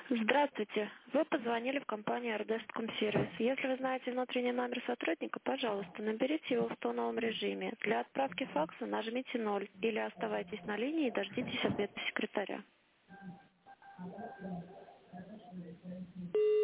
Здравствуйте. Вы позвонили в компанию Ардестком Сервис. Если вы знаете внутренний номер сотрудника, пожалуйста, наберите его в тоновом режиме. Для отправки факса нажмите 0 или оставайтесь на линии и дождитесь ответа секретаря.